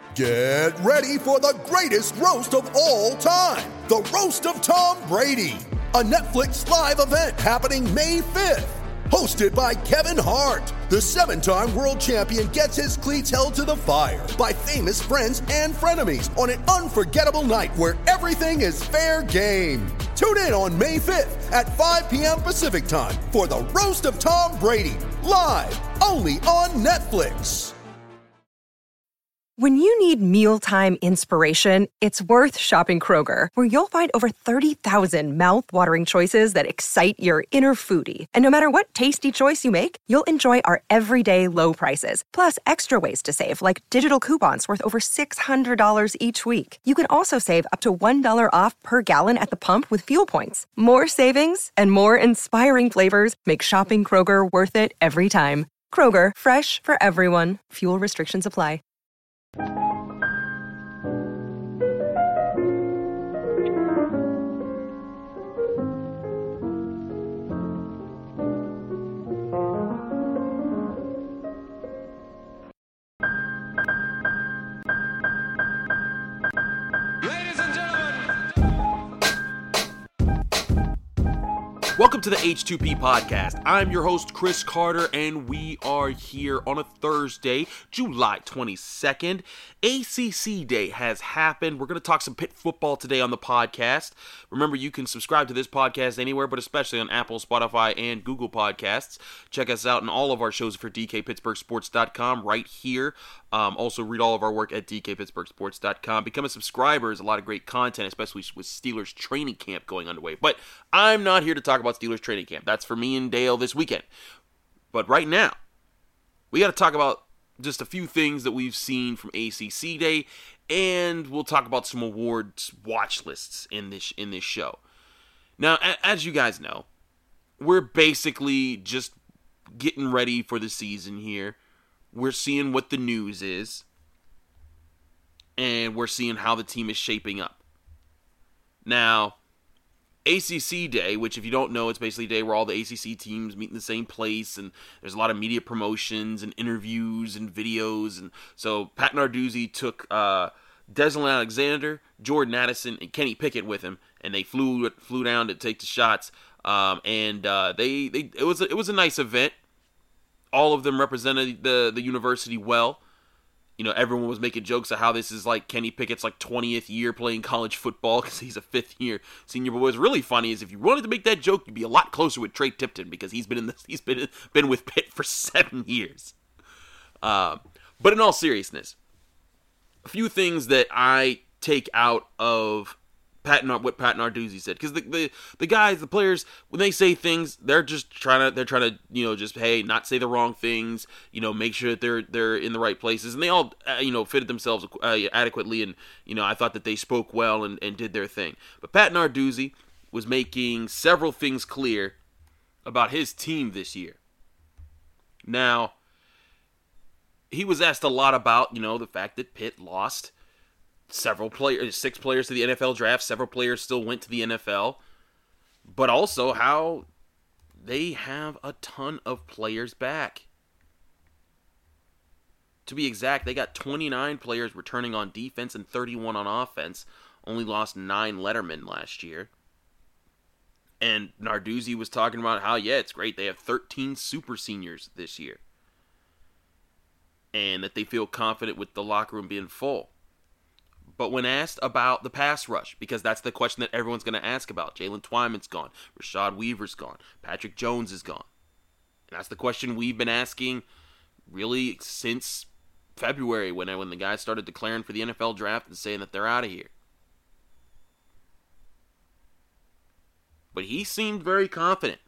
Get ready for the greatest roast of all time, the Roast of Tom Brady, a Netflix live event happening May 5th. Hosted by Kevin Hart, the 7-time world champion gets his cleats held to the fire by famous friends and frenemies on an unforgettable night where everything is fair game. Tune in on May 5th at 5 p.m. Pacific time for the Roast of Tom Brady, live only on Netflix. When you need mealtime inspiration, it's worth shopping Kroger, where you'll find over 30,000 mouth-watering choices that excite your inner foodie. And no matter what tasty choice you make, you'll enjoy our everyday low prices, plus extra ways to save, like digital coupons worth over $600 each week. You can also save up to $1 off per gallon at the pump with fuel points. More savings and more inspiring flavors make shopping Kroger worth it every time. Kroger, fresh for everyone. Fuel restrictions apply. Welcome to the H2P Podcast. I'm your host, Chris Carter, and we are here on a Thursday, July 22nd. ACC Day has happened. We're going to talk some Pitt football today on the podcast. Remember, you can subscribe to this podcast anywhere, but especially on Apple, Spotify, and Google Podcasts. Check us out in all of our shows for DKPittsburghSports.com right here. Also, read all of our work at DKPittsburghSports.com. Become a subscriber. There's a lot of great content, especially with Steelers training camp going underway. But I'm not here to talk about Steelers training camp. That's for me and Dale this weekend. But right now, we got to talk about just a few things that we've seen from ACC Day, and we'll talk about some awards watch lists in this show. Now, as you guys know, we're basically just getting ready for the season here. We're seeing what the news is, and we're seeing how the team is shaping up. Now, ACC Day, which if you don't know, it's basically a day where all the ACC teams meet in the same place, and there's a lot of media promotions and interviews and videos. And so Pat Narduzzi took Deslin Alexander, Jordan Addison, and Kenny Pickett with him, and they flew down to take the shots. It was a nice event. All of them represented the university well. You know, everyone was making jokes of how this is like Kenny Pickett's like 20th year playing college football because he's a 5th year senior. But what's really funny is if you wanted to make that joke, you'd be a lot closer with Trey Tipton because he's been with Pitt for 7 years. But in all seriousness, a few things that I take out of what Pat Narduzzi said, because the guys, the players, when they say things, they're trying to just not say the wrong things, make sure that they're in the right places, and they all fitted themselves adequately, and I thought that they spoke well and did their thing. But Pat Narduzzi was making several things clear about his team this year. Now, he was asked a lot about the fact that Pitt lost several players, 6 players to the NFL draft. Several players still went to the NFL. But also how they have a ton of players back. To be exact, they got 29 players returning on defense and 31 on offense. Only lost 9 lettermen last year. And Narduzzi was talking about how, it's great. They have 13 super seniors this year. And that they feel confident with the locker room being full. But when asked about the pass rush, because that's the question that everyone's going to ask about, Jalen Twyman's gone, Rashad Weaver's gone, Patrick Jones is gone. And that's the question we've been asking really since February when the guys started declaring for the NFL draft and saying that they're out of here. But he seemed very confident.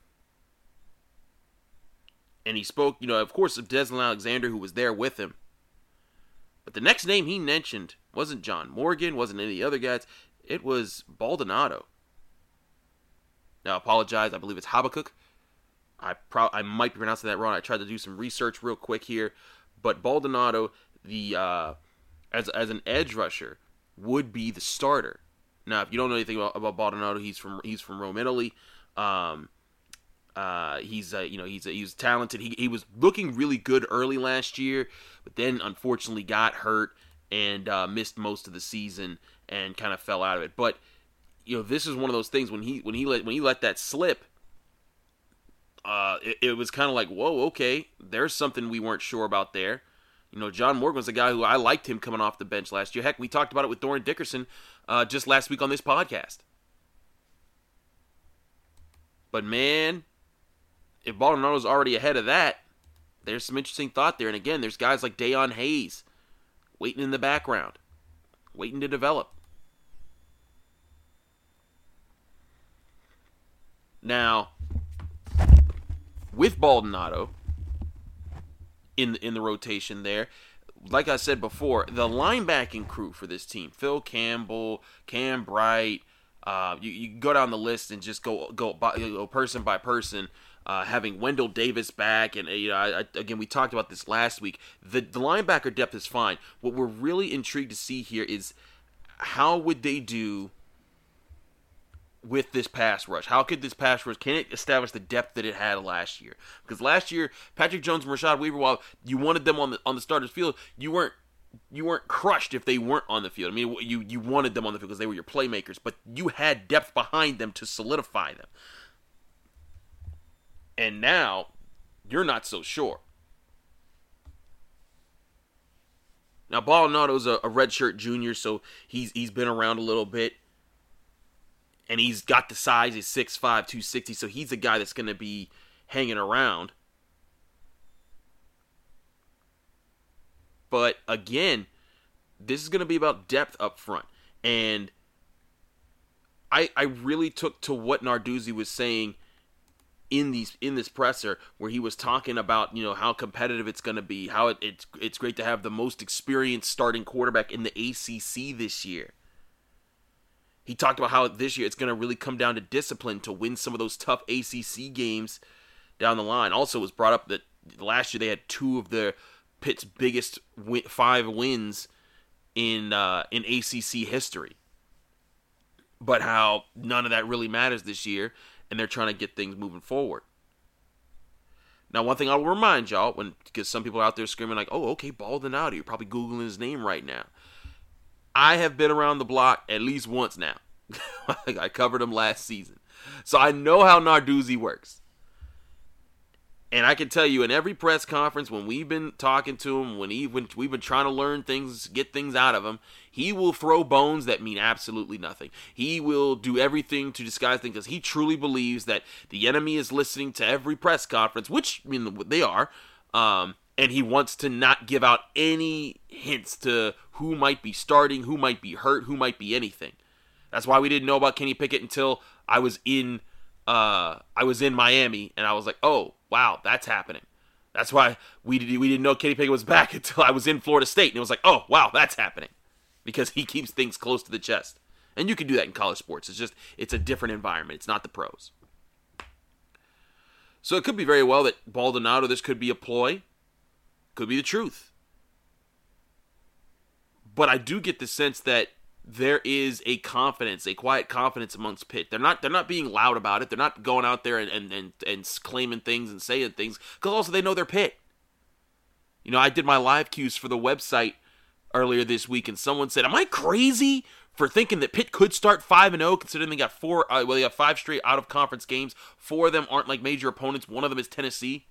And he spoke, of course, of Deslin Alexander, who was there with him. But the next name he mentioned wasn't John Morgan, wasn't any of the other guys. It was Baldonado. Now, I apologize. I believe it's Habakkuk. I might be pronouncing that wrong. I tried to do some research real quick here. But Baldonado, as an edge rusher, would be the starter. Now, if you don't know anything about Baldonado, he's from Rome, Italy. He's talented. He was looking really good early last year, but then unfortunately got hurt and missed most of the season and kind of fell out of it. But this is one of those things when he let that slip. It was kind of like, whoa, okay, there's something we weren't sure about there. John Morgan was a guy who I liked him coming off the bench last year. Heck, we talked about it with Dorian Dickerson just last week on this podcast. But man, if Baldonado's already ahead of that, there's some interesting thought there. And again, there's guys like Dayon Hayes waiting in the background, waiting to develop. Now, with Baldonado in the rotation there, like I said before, the linebacking crew for this team, Phil Campbell, Cam Bright, you go down the list and just go person by person, having Wendell Davis back, and again, we talked about this last week. The linebacker depth is fine. What we're really intrigued to see here is how would they do with this pass rush? How could this pass rush, can it establish the depth that it had last year? Because last year, Patrick Jones and Rashad Weaver, while you wanted them on the starter's field, you weren't crushed if they weren't on the field. I mean, you wanted them on the field because they were your playmakers, but you had depth behind them to solidify them. And now, you're not so sure. Now, Baldonado's a redshirt junior, so he's been around a little bit. And he's got the size, he's 6'5", 260, so he's a guy that's going to be hanging around. But again, this is going to be about depth up front. And I really took to what Narduzzi was saying in this presser, where he was talking about how competitive it's going to be, how it's great to have the most experienced starting quarterback in the ACC this year. He talked about how this year it's going to really come down to discipline to win some of those tough ACC games down the line. Also, it was brought up that last year they had two of Pitt's biggest 5 wins in ACC history. But how none of that really matters this year, and they're trying to get things moving forward. Now, one thing I will remind y'all, because some people are out there screaming like, oh, okay, Baldonado, you're probably Googling his name right now. I have been around the block at least once now. I covered him last season. So I know how Narduzzi works. And I can tell you, in every press conference, when we've been talking to him, when we've been trying to learn things, get things out of him, he will throw bones that mean absolutely nothing. He will do everything to disguise things because he truly believes that the enemy is listening to every press conference, which, they are, and he wants to not give out any hints to who might be starting, who might be hurt, who might be anything. That's why we didn't know about Kenny Pickett until I was in Miami, and I was like, oh, wow, that's happening. That's why we didn't know Kenny Pickett was back until I was in Florida State, and it was like, oh, wow, that's happening. Because he keeps things close to the chest. And you can do that in college sports. It's a different environment. It's not the pros. So it could be very well that Baldonado, this could be a ploy. Could be the truth. But I do get the sense that there is a confidence, a quiet confidence amongst Pitt. They're not being loud about it. They're not going out there and claiming things and saying things, because also they know they're Pitt. I did my live cues for the website earlier this week, and someone said, am I crazy for thinking that Pitt could start 5-0, considering they got 5 straight out-of-conference games. 4 of them aren't like major opponents. One of them is Tennessee.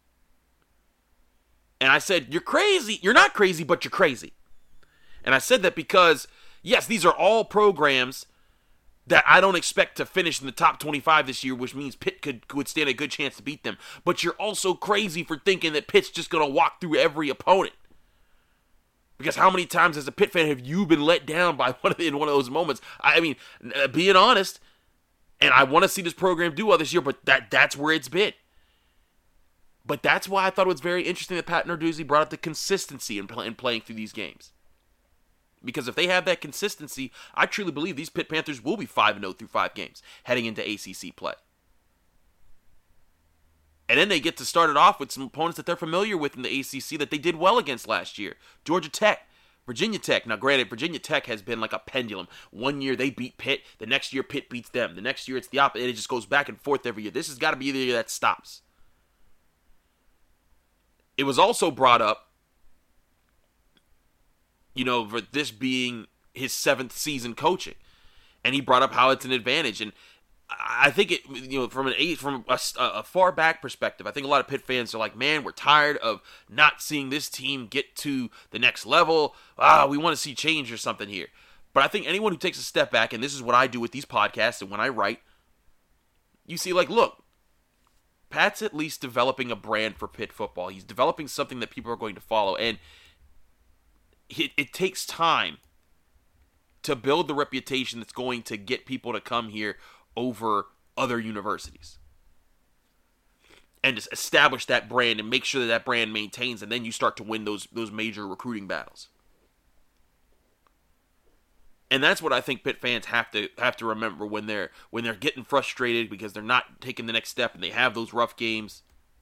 And I said, you're crazy. You're not crazy, but you're crazy. And I said that because, yes, these are all programs that I don't expect to finish in the top 25 this year, which means Pitt would stand a good chance to beat them. But you're also crazy for thinking that Pitt's just going to walk through every opponent. Because how many times as a Pitt fan have you been let down by in one of those moments? I mean, being honest, and I want to see this program do well this year, but that's where it's been. But that's why I thought it was very interesting that Pat Narduzzi brought up the consistency in playing through these games. Because if they have that consistency, I truly believe these Pitt Panthers will be 5-0 through 5 games heading into ACC play. And then they get to start it off with some opponents that they're familiar with in the ACC that they did well against last year. Georgia Tech, Virginia Tech. Now, granted, Virginia Tech has been like a pendulum. One year they beat Pitt. The next year Pitt beats them. The next year it's the opposite. It just goes back and forth every year. This has got to be the year that stops. It was also brought up for this being his 7th season coaching. And he brought up how it's an advantage. And I think it, from a far back perspective, I think a lot of Pitt fans are like, man, we're tired of not seeing this team get to the next level. We want to see change or something here. But I think anyone who takes a step back, and this is what I do with these podcasts and when I write, you see, like, look, Pat's at least developing a brand for Pitt football. He's developing something that people are going to follow. And it takes time to build the reputation that's going to get people to come here over other universities. And just establish that brand and make sure that brand maintains, and then you start to win those major recruiting battles. And that's what I think Pitt fans have to remember when they're getting frustrated because they're not taking the next step and they have those rough games.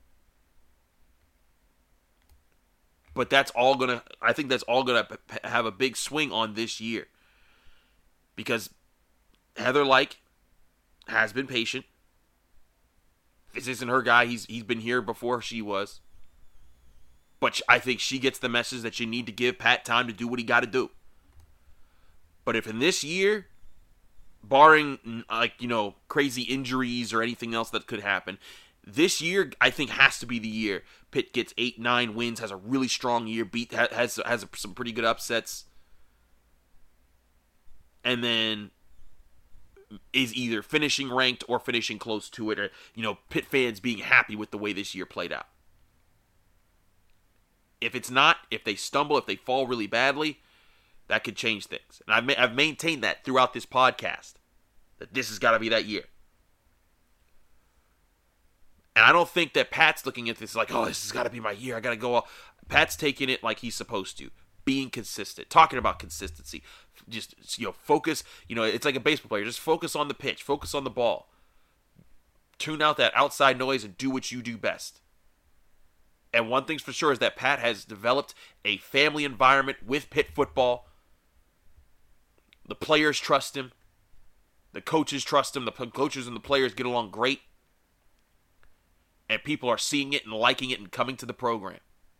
But I think that's all gonna have a big swing on this year. Because Heather has been patient. This isn't her guy. He's been here before she was. But I think she gets the message that you need to give Pat time to do what he got to do. But if in this year, barring crazy injuries or anything else that could happen, this year I think has to be the year Pitt gets 8-9 wins, has a really strong year, has some pretty good upsets, and then is either finishing ranked or finishing close to it, or Pitt fans being happy with the way this year played out. If it's not, if they stumble, if they fall really badly, that could change things. And I've maintained that throughout this podcast, that this has got to be that year. And I don't think that Pat's looking at this like, oh, this has got to be my year. I got to go all. Pat's taking it like he's supposed to. Being consistent. Talking about consistency. Just, focus. It's like a baseball player. Just focus on the pitch. Focus on the ball. Tune out that outside noise and do what you do best. And one thing's for sure is that Pat has developed a family environment with Pitt football. The players trust him. The coaches trust him. The coaches and the players get along great. And people are seeing it and liking it and coming to the program.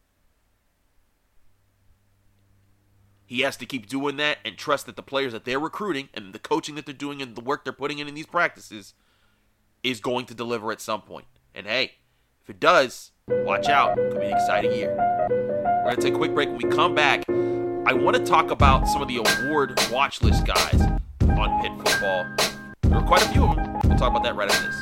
He has to keep doing that and trust that the players that they're recruiting and the coaching that they're doing and the work they're putting in these practices is going to deliver at some point. And hey, if it does, watch out. It could be an exciting year. We're going to take a quick break. When we come back, I want to talk about some of the award watch list guys on Pitt football. There are quite a few of them. We'll talk about that right after this.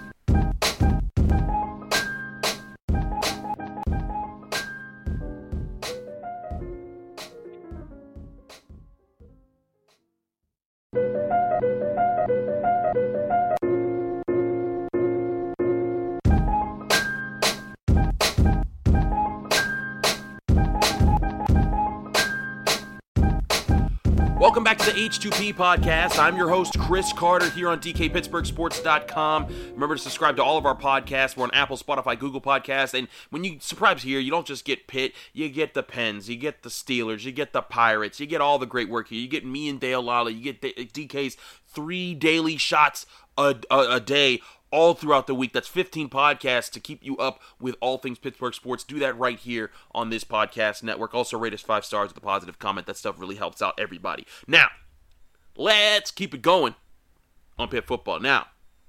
Welcome back to the H2P podcast. I'm your host, Chris Carter, here on DKPittsburghSports.com. Remember to subscribe to all of our podcasts. We're on Apple, Spotify, Google Podcasts. And when you subscribe here, you don't just get Pitt. You get the Pens. You get the Steelers. You get the Pirates. You get all the great work here. You get me and Dale Lally. You get DK's 3 daily shots a day, all throughout the week. That's 15 podcasts to keep you up with all things Pittsburgh sports. Do that right here on this podcast network. Also rate us 5 stars with a positive comment. That stuff really helps out everybody. Now, let's keep it going on Pitt football. Now,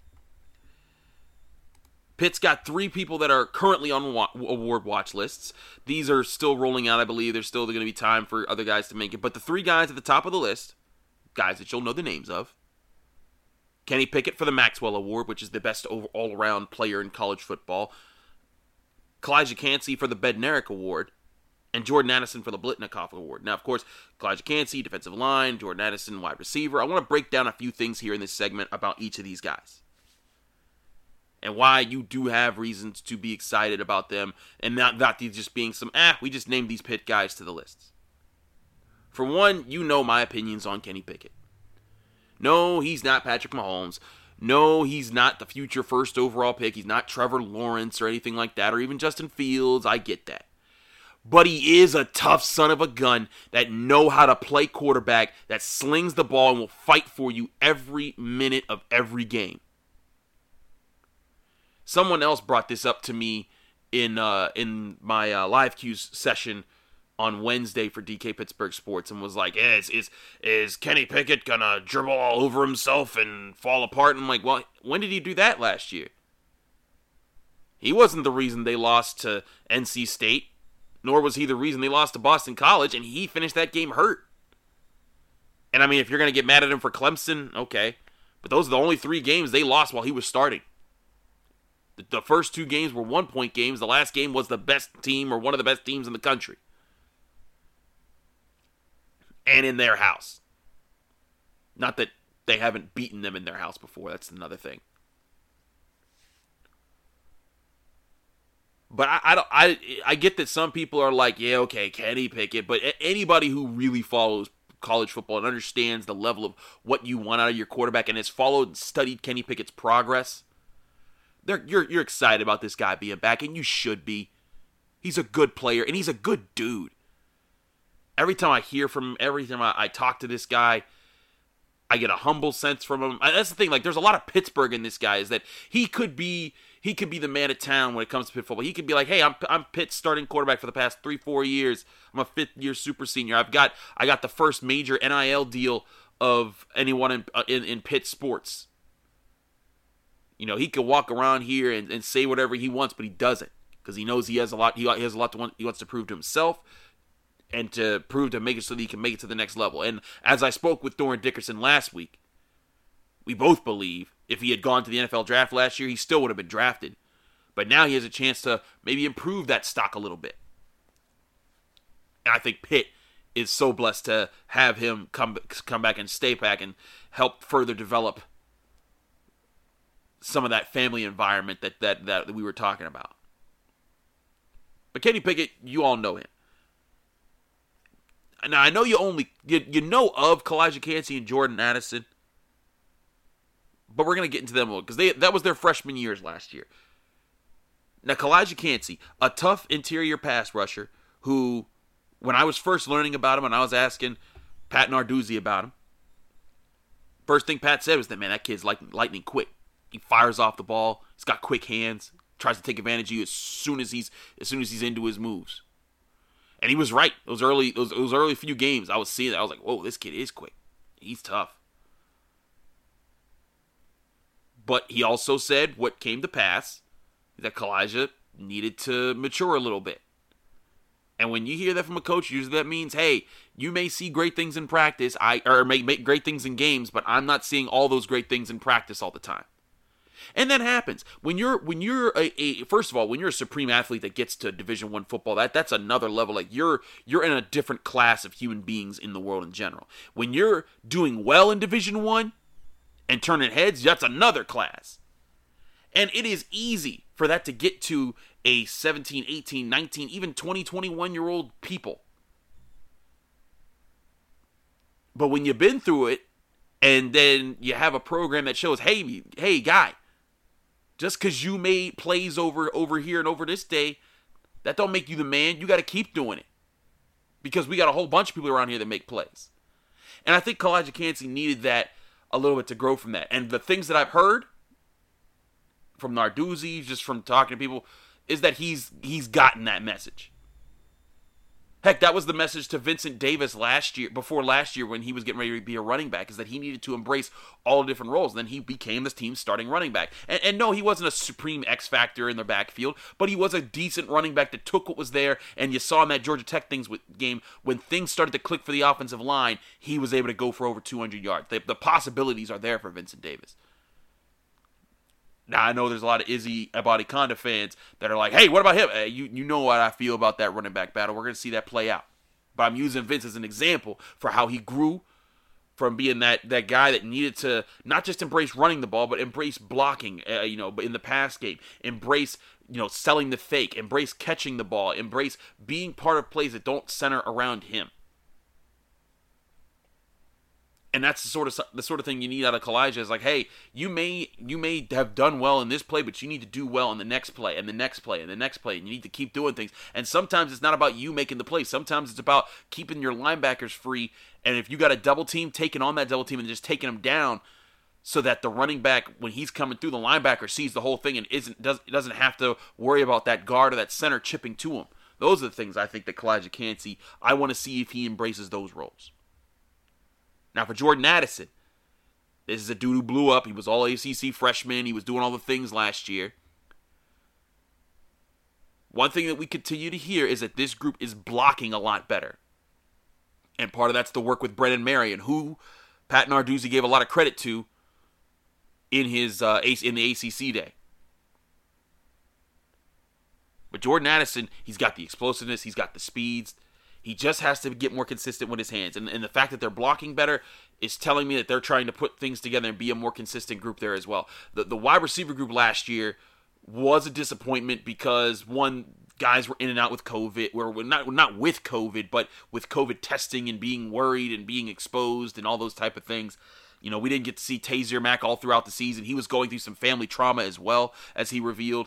Pitt's got 3 people that are currently on award watch lists. These are still rolling out, I believe. There's still going to be time for other guys to make it. But the 3 guys at the top of the list, guys that you'll know the names of: Kenny Pickett for the Maxwell Award, which is the best all-around player in college football. Kalijah Kancey for the Bednarik Award. And Jordan Addison for the Blitnikoff Award. Now, of course, Kalijah Kancey, defensive line. Jordan Addison, wide receiver. I want to break down a few things here in this segment about each of these guys. And why you do have reasons to be excited about them. And not these just being some, we just named these Pitt guys to the lists. For one, you know my opinions on Kenny Pickett. No, he's not Patrick Mahomes. No, he's not the future first overall pick. He's not Trevor Lawrence or anything like that, or even Justin Fields. I get that. But he is a tough son of a gun that know how to play quarterback, that slings the ball and will fight for you every minute of every game. Someone else brought this up to me in my Live Q's session on Wednesday for DK Pittsburgh Sports and was like, is Kenny Pickett gonna dribble all over himself and fall apart? And I'm like, well, when did he do that last year? He wasn't the reason they lost to NC State, nor was he the reason they lost to Boston College, and he finished that game hurt. And I mean, if you're going to get mad at him for Clemson, okay. But those are the only 3 games they lost while he was starting. The first 2 games were 1-point games. The last game was the best team or one of the best teams in the country. And in their house. Not that they haven't beaten them in their house before. That's another thing. But I get that some people are like, yeah, okay, Kenny Pickett. But anybody who really follows college football and understands the level of what you want out of your quarterback and has followed and studied Kenny Pickett's progress, you're excited about this guy being back, and you should be. He's a good player, and he's a good dude. Every time I hear from him, every time I talk to this guy, I get a humble sense from him. That's the thing. Like, there's a lot of Pittsburgh in this guy. Is that he could be the man of town when it comes to Pitt football. He could be like, hey, I'm Pitt's starting quarterback for the past 3-4 years. I'm a 5th-year super senior. I got the first major NIL deal of anyone in Pitt sports. You know, he could walk around here and say whatever he wants, but he doesn't, because he knows he has a lot. He has a lot he wants to prove to himself, and to prove to make it so that he can make it to the next level. And as I spoke with Doran Dickerson last week, we both believe if he had gone to the NFL draft last year, he still would have been drafted. But now he has a chance to maybe improve that stock a little bit. And I think Pitt is so blessed to have him come back and stay back and help further develop some of that family environment that we were talking about. But Kenny Pickett, you all know him. Now, I know you know of Kalijah Kancey and Jordan Addison, but we're going to get into them a little, because that was their freshman years last year. Now, Kalijah Kancey, a tough interior pass rusher who, when I was first learning about him and I was asking Pat Narduzzi about him, first thing Pat said was that, man, that kid's lightning quick. He fires off the ball. He's got quick hands. Tries to take advantage of you as soon as he's into his moves. And he was right. Those early few games, I was seeing that. I was like, whoa, this kid is quick. He's tough. But he also said what came to pass, that Kalijah needed to mature a little bit. And when you hear that from a coach, usually that means, hey, you may see great things in practice, or make great things in games, but I'm not seeing all those great things in practice all the time. And that happens when you're first of all, when you're a supreme athlete that gets to Division I football, that's another level. Like, you're in a different class of human beings in the world in general. When you're doing well in Division I and turning heads, that's another class. And it is easy for that to get to a 17, 18, 19, even 20, 21-year-old people. But when you've been through it, and then you have a program that shows, hey, guy, just because you made plays over here and over this day, that don't make you the man. You got to keep doing it, because we got a whole bunch of people around here that make plays. And I think Kalijah Kancey needed that a little bit to grow from that. And the things that I've heard from Narduzzi, just from talking to people, is that he's gotten that message. Heck, that was the message to Vincent Davis before last year when he was getting ready to be a running back, is that he needed to embrace all the different roles. And then he became this team's starting running back. And no, he wasn't a supreme X factor in the backfield, but he was a decent running back that took what was there. And you saw in that Georgia Tech game, when things started to click for the offensive line, he was able to go for over 200 yards. The possibilities are there for Vincent Davis. Now, I know there's a lot of Izzy Abanikanda fans that are like, hey, what about him? You know what I feel about that running back battle. We're going to see that play out. But I'm using Vince as an example for how he grew from being that guy that needed to not just embrace running the ball, but embrace blocking, in the pass game. Embrace, selling the fake. Embrace catching the ball. Embrace being part of plays that don't center around him. And that's the sort of thing you need out of Kalijah. Is like, hey, you may have done well in this play, but you need to do well in the next play, and the next play, and the next play. And you need to keep doing things. And sometimes it's not about you making the play. Sometimes it's about keeping your linebackers free. And if you got a double team, taking on that double team and just taking them down, so that the running back, when he's coming through, the linebacker sees the whole thing and doesn't have to worry about that guard or that center chipping to him. Those are the things I think that Calijah Kancey, I want to see if he embraces those roles. Now for Jordan Addison, this is a dude who blew up. He was all ACC freshman. He was doing all the things last year. One thing that we continue to hear is that this group is blocking a lot better. And part of that's the work with Brennan Marion, who Pat Narduzzi gave a lot of credit to in his in the ACC day. But Jordan Addison, he's got the explosiveness, he's got the speeds. He just has to get more consistent with his hands. And the fact that they're blocking better is telling me that they're trying to put things together and be a more consistent group there as well. The wide receiver group last year was a disappointment because, one, guys were in and out with COVID. Not with COVID, but with COVID testing and being worried and being exposed and all those type of things. You know, we didn't get to see Taysir Mack all throughout the season. He was going through some family trauma as well, as he revealed.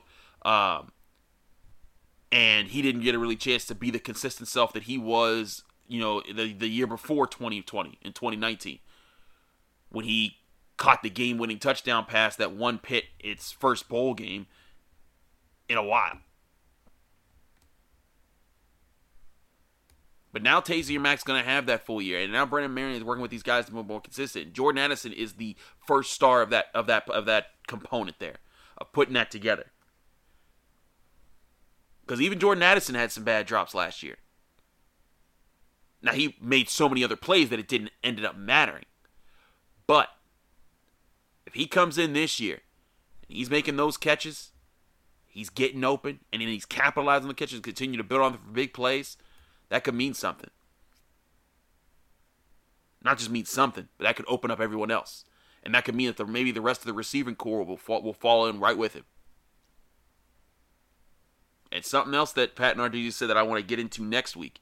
And he didn't get a really chance to be the consistent self that he was, you know, the year before 2020, in 2019. When he caught the game-winning touchdown pass that won Pitt its first bowl game in a while. But now Taysir Mack's going to have that full year, and now Brennan Marion is working with these guys to be more consistent. Jordan Addison is the first star of that component there, of putting that together. Because even Jordan Addison had some bad drops last year. Now, he made so many other plays that it didn't ended up mattering. But if he comes in this year and he's making those catches, he's getting open, and then he's capitalizing on the catches and continue to build on them for big plays, that could mean something. Not just mean something, but that could open up everyone else. And that could mean that maybe the rest of the receiving core will fall in right with him. And something else that Pat Narduzzi said that I want to get into next week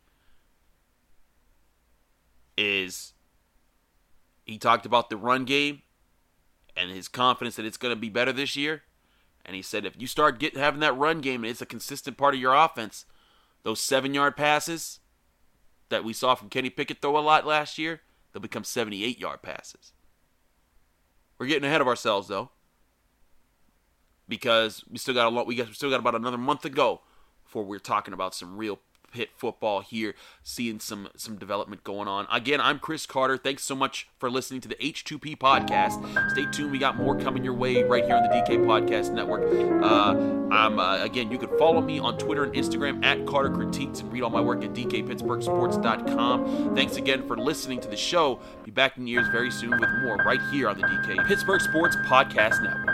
is he talked about the run game and his confidence that it's going to be better this year. And he said if you start having that run game and it's a consistent part of your offense, those 7-yard passes that we saw from Kenny Pickett throw a lot last year, they'll become 78-yard passes. We're getting ahead of ourselves, though, because we still got about another month to go before we're talking about some real Pitt football here, seeing some development going on. Again, I'm Chris Carter. Thanks so much for listening to the H2P podcast. Stay tuned. We got more coming your way right here on the DK Podcast Network. Again, you can follow me on Twitter and Instagram at Carter Critiques and read all my work at DKPittsburghSports.com. Thanks again for listening to the show. Be back in your ears very soon with more right here on the DK Pittsburgh Sports Podcast Network.